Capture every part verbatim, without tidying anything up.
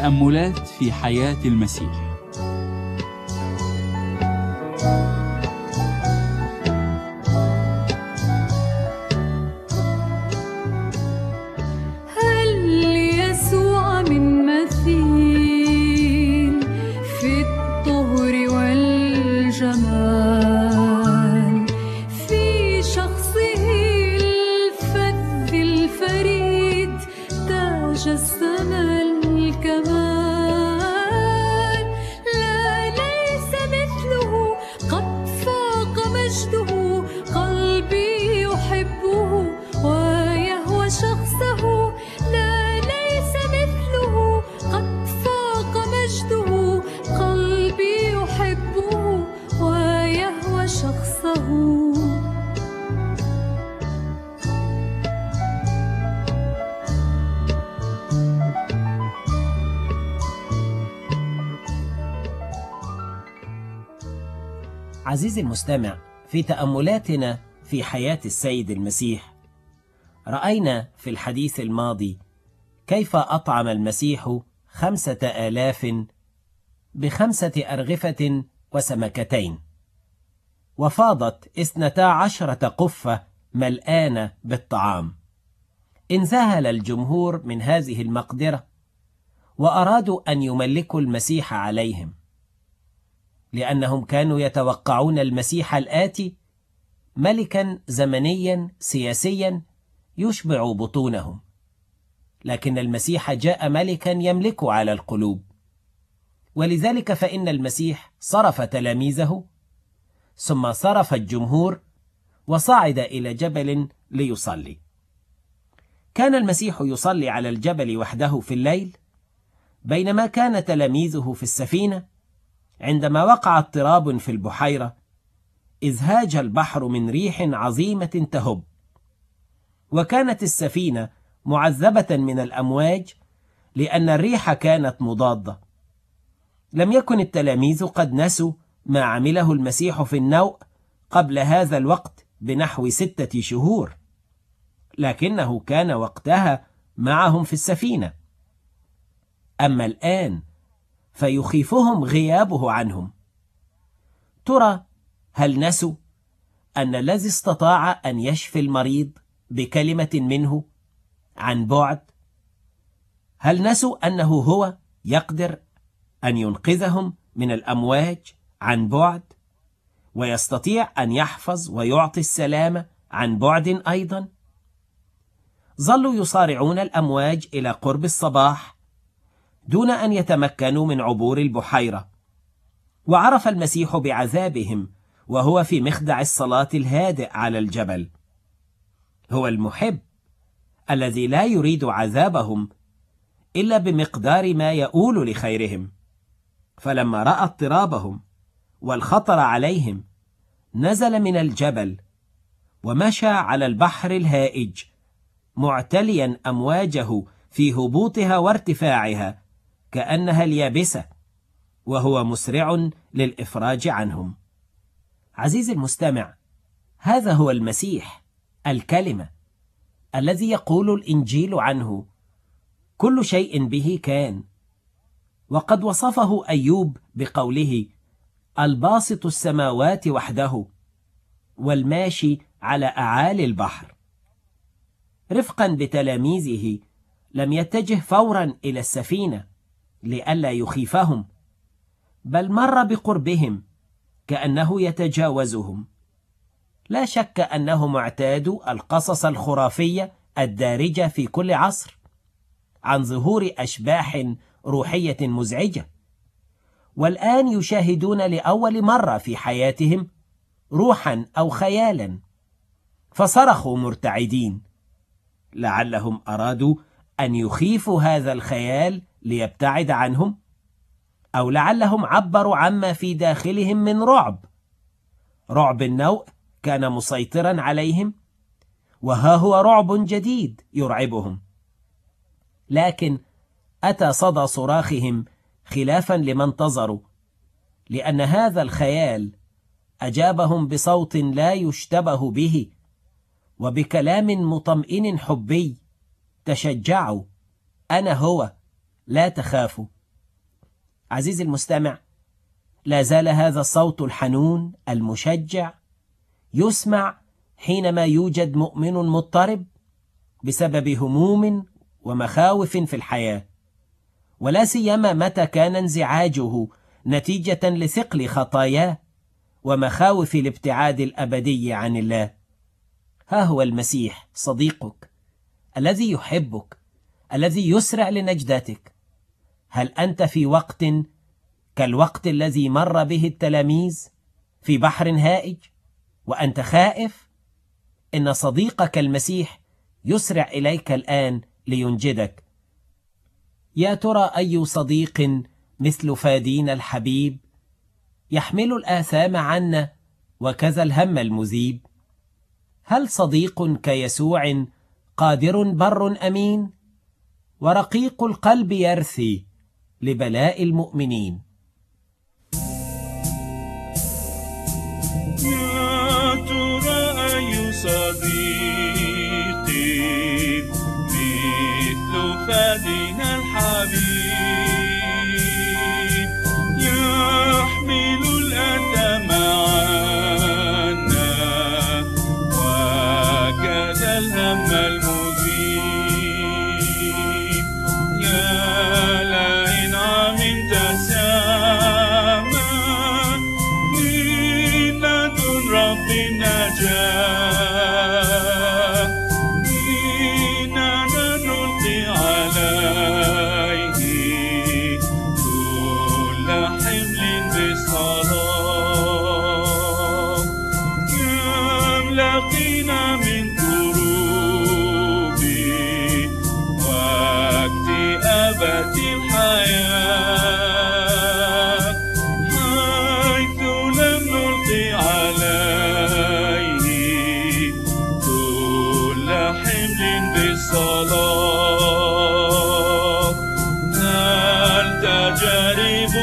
تأملات في حياة المسيح. هل يسوع من مثيل في الطهر والجمال، في شخصه الفذ الفريد تجسم الكمال. لا ليس مثله، قد فاق مجده، قلبي يحبه ويهوى شخصه. لا ليس مثله، قد فاق مجده، قلبي يحبه ويهوى شخصه. عزيزي المستمع، في تأملاتنا في حياة السيد المسيح رأينا في الحديث الماضي كيف أطعم المسيح خمسة آلاف بخمسة أرغفة وسمكتين، وفاضت اثنتا عشرة قفة ملآنة بالطعام. انذهل الجمهور من هذه المقدرة وأرادوا أن يملكوا المسيح عليهم، لأنهم كانوا يتوقعون المسيح الآتي ملكا زمنيا سياسيا يشبع بطونهم، لكن المسيح جاء ملكا يملك على القلوب. ولذلك فإن المسيح صرف تلاميذه ثم صرف الجمهور وصعد إلى جبل ليصلي. كان المسيح يصلي على الجبل وحده في الليل، بينما كان تلاميذه في السفينة. عندما وقع اضطراب في البحيرة إذ هاج البحر من ريح عظيمة تهب، وكانت السفينة معذبة من الأمواج لأن الريح كانت مضادة. لم يكن التلاميذ قد نسوا ما عمله المسيح في النوء قبل هذا الوقت بنحو ستة شهور، لكنه كان وقتها معهم في السفينة. أما الآن فيخيفهم غيابه عنهم. ترى هل نسوا أن الذي استطاع أن يشفي المريض بكلمة منه عن بعد؟ هل نسوا أنه هو يقدر أن ينقذهم من الأمواج عن بعد، ويستطيع أن يحفظ ويعطي السلامة عن بعد أيضا؟ ظلوا يصارعون الأمواج إلى قرب الصباح دون أن يتمكنوا من عبور البحيرة، وعرف المسيح بعذابهم وهو في مخدع الصلاة الهادئ على الجبل. هو المحب الذي لا يريد عذابهم إلا بمقدار ما يؤول لخيرهم. فلما رأى اضطرابهم والخطر عليهم نزل من الجبل ومشى على البحر الهائج، معتليا أمواجه في هبوطها وارتفاعها كأنها اليابسة، وهو مسرع للإفراج عنهم. عزيزي المستمع، هذا هو المسيح الكلمة الذي يقول الإنجيل عنه كل شيء به كان. وقد وصفه أيوب بقوله: الباسط السماوات وحده والماشي على أعالي البحر. رفقا بتلاميذه لم يتجه فورا إلى السفينة لئلا يخيفهم، بل مر بقربهم كأنه يتجاوزهم. لا شك أنهم اعتادوا القصص الخرافية الدارجة في كل عصر عن ظهور أشباح روحية مزعجة، والآن يشاهدون لأول مرة في حياتهم روحا أو خيالا، فصرخوا مرتعدين. لعلهم أرادوا أن يخيفوا هذا الخيال ليبتعد عنهم، أو لعلهم عبروا عما في داخلهم من رعب. رعب النوء كان مسيطرا عليهم، وها هو رعب جديد يرعبهم. لكن أتى صدى صراخهم خلافا لما انتظروا، لأن هذا الخيال أجابهم بصوت لا يشتبه به وبكلام مطمئن حبي: تشجعوا، أنا هو، لا تخافوا. عزيزي المستمع، لا زال هذا الصوت الحنون المشجع يسمع حينما يوجد مؤمن مضطرب بسبب هموم ومخاوف في الحياة، ولا سيما متى كان انزعاجه نتيجة لثقل خطاياه ومخاوف الابتعاد الأبدي عن الله. ها هو المسيح صديقك الذي يحبك، الذي يسرع لنجدتك. هل أنت في وقت كالوقت الذي مر به التلاميذ في بحر هائج وأنت خائف؟ إن صديقك المسيح يسرع إليك الآن لينجدك. يا ترى أي صديق مثل فادينا الحبيب يحمل الآثام عنا وكذا الهم المذيب؟ هل صديق كيسوع قادر بر أمين ورقيق القلب يرثي لبلاء المؤمنين؟ يا ترى أي صديقي مثل فادينا الحبيب يحمل الأثم عنا وكذا الهم المذيب. يا لئن عملت ساما من لدن رب النجاة إننا نلقي عليه كل حمل بالصلاة. كم لقينا من كروب واكتئابات الحياة حيث لم نلقي عليه كل حمل بالصلاة. هل تجارب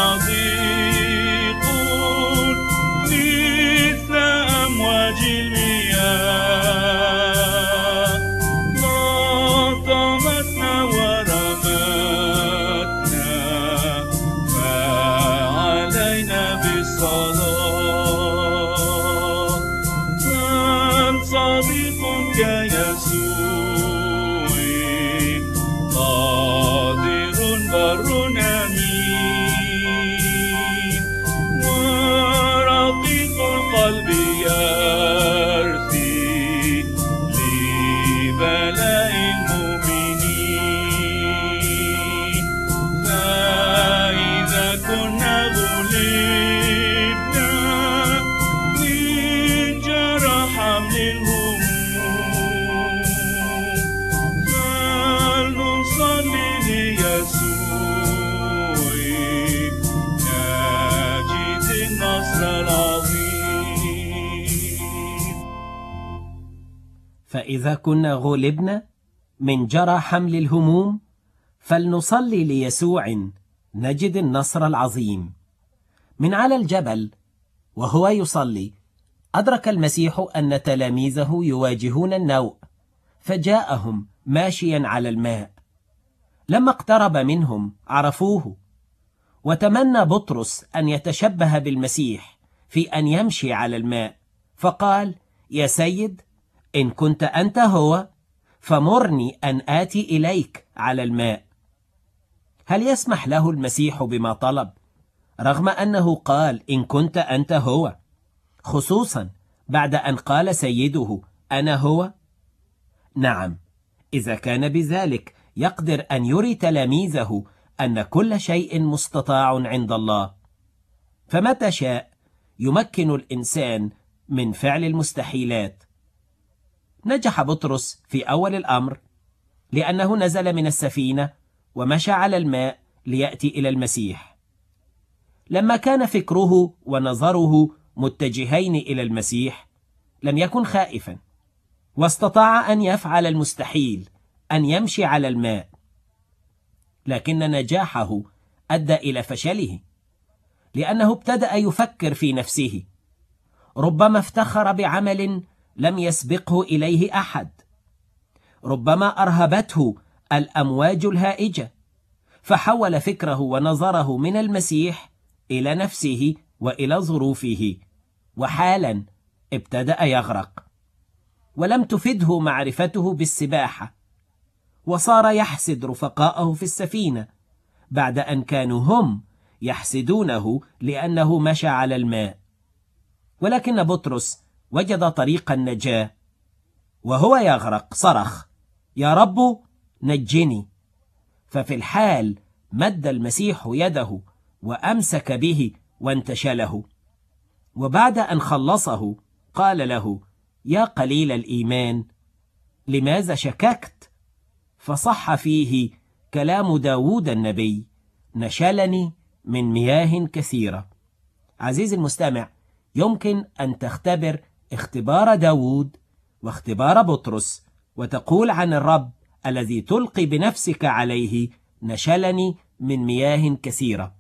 وضيق مثل أمواج المياه ضاطمتنا ورمتنا فعلينا بالصلاة. هل صديق كيسوع قادر بر أمين ورقيق القلب يرثي لبلاء المؤمنين. فإذا كنا غلبنا من جرى حمل الهموم فلنصلي ليسوع نجد النصر العظيم. فإذا كنا غلبنا من جرى حمل الهموم فلنصلي ليسوع نجد النصر العظيم. من على الجبل وهو يصلي أدرك المسيح أن تلاميذه يواجهون النوء، فجاءهم ماشيا على الماء. لما اقترب منهم عرفوه، وتمنى بطرس أن يتشبه بالمسيح في أن يمشي على الماء، فقال: يا سيد، إن كنت أنت هو فمرني أن آتي إليك على الماء. هل يسمح له المسيح بما طلب رغم أنه قال إن كنت أنت هو، خصوصا بعد أن قال سيده أنا هو؟ نعم، إذا كان بذلك يقدر أن يري تلاميذه أن كل شيء مستطاع عند الله، فمتى شاء يمكن الإنسان من فعل المستحيلات. نجح بطرس في أول الأمر لأنه نزل من السفينة ومشى على الماء ليأتي إلى المسيح. لما كان فكره ونظره متجهين إلى المسيح لم يكن خائفا، واستطاع أن يفعل المستحيل، أن يمشي على الماء. لكن نجاحه أدى إلى فشله، لأنه ابتدأ يفكر في نفسه. ربما افتخر بعمل لم يسبقه إليه أحد، ربما أرهبته الأمواج الهائجة، فحول فكره ونظره من المسيح إلى نفسه وإلى ظروفه، وحالا ابتدأ يغرق. ولم تفده معرفته بالسباحة، وصار يحسد رفقاءه في السفينة بعد أن كانوا هم يحسدونه لأنه مشى على الماء. ولكن بطرس وجد طريق النجاة، وهو يغرق صرخ: يا رب نجني. ففي الحال مد المسيح يده وأمسك به وانتشله، وبعد أن خلصه قال له: يا قليل الإيمان، لماذا شككت؟ فصح فيه كلام داود النبي: نشلني من مياه كثيرة. عزيزي المستمع، يمكن أن تختبر اختبار داود واختبار بطرس وتقول عن الرب الذي تلقي بنفسك عليه: نشلني من مياه كثيرة.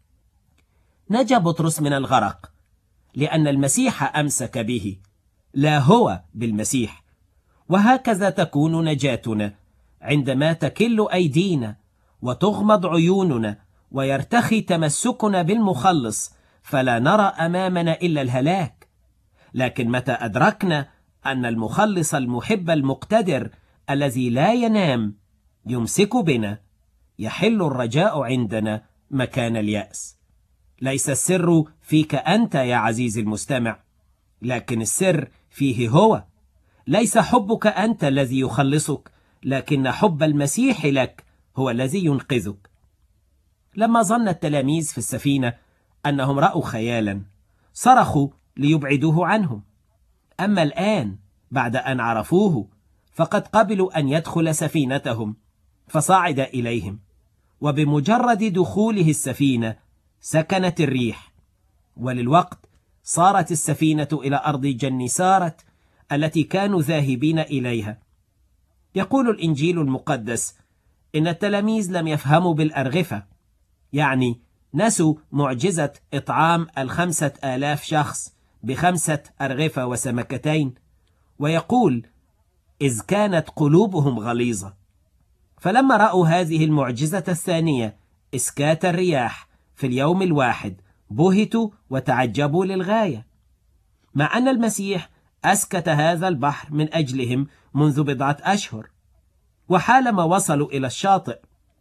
نجا بطرس من الغرق لأن المسيح أمسك به، لا هو بالمسيح. وهكذا تكون نجاتنا عندما تكل أيدينا وتغمض عيوننا ويرتخي تمسكنا بالمخلص، فلا نرى أمامنا إلا الهلاك. لكن متى أدركنا أن المخلص المحب المقتدر الذي لا ينام يمسك بنا، يحل الرجاء عندنا مكان اليأس. ليس السر فيك أنت يا عزيزي المستمع، لكن السر فيه هو. ليس حبك أنت الذي يخلصك، لكن حب المسيح لك هو الذي ينقذك. لما ظن التلاميذ في السفينة أنهم رأوا خيالا، صرخوا ليبعدوه عنهم. أما الآن بعد أن عرفوه فقد قبلوا أن يدخل سفينتهم، فصعد إليهم، وبمجرد دخوله السفينة سكنت الريح، وللوقت صارت السفينة إلى أرض جنسارت التي كانوا ذاهبين إليها. يقول الإنجيل المقدس إن التلاميذ لم يفهموا بالأرغفة، يعني نسوا معجزة إطعام الخمسة آلاف شخص بخمسة أرغفة وسمكتين، ويقول: إذ كانت قلوبهم غليظة. فلما رأوا هذه المعجزة الثانية، إسكات الرياح في اليوم الواحد، بهتوا وتعجبوا للغاية، مع أن المسيح أسكت هذا البحر من أجلهم منذ بضعة أشهر. وحالما وصلوا إلى الشاطئ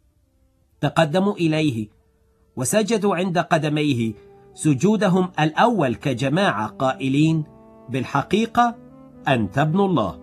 تقدموا إليه وسجدوا عند قدميه سجودهم الأول كجماعة، قائلين: بالحقيقة أنت ابن الله.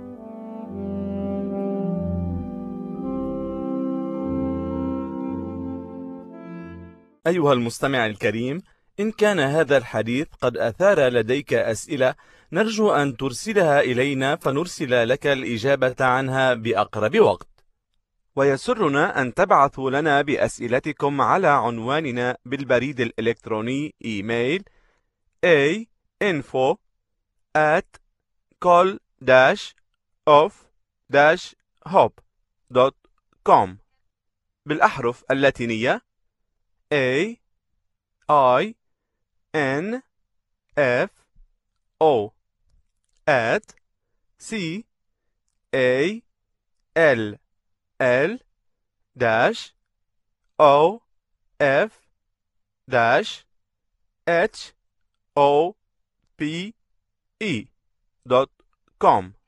أيها المستمع الكريم، إن كان هذا الحديث قد أثار لديك أسئلة، نرجو أن ترسلها إلينا فنرسل لك الإجابة عنها بأقرب وقت. ويسرنا أن تبعثوا لنا بأسئلتكم على عنواننا بالبريد الإلكتروني إيميل a info at col dash of dash hope دوت كوم بالأحرف اللاتينية A I N F O at C A L L dash O F dash H O P E دوت كوم.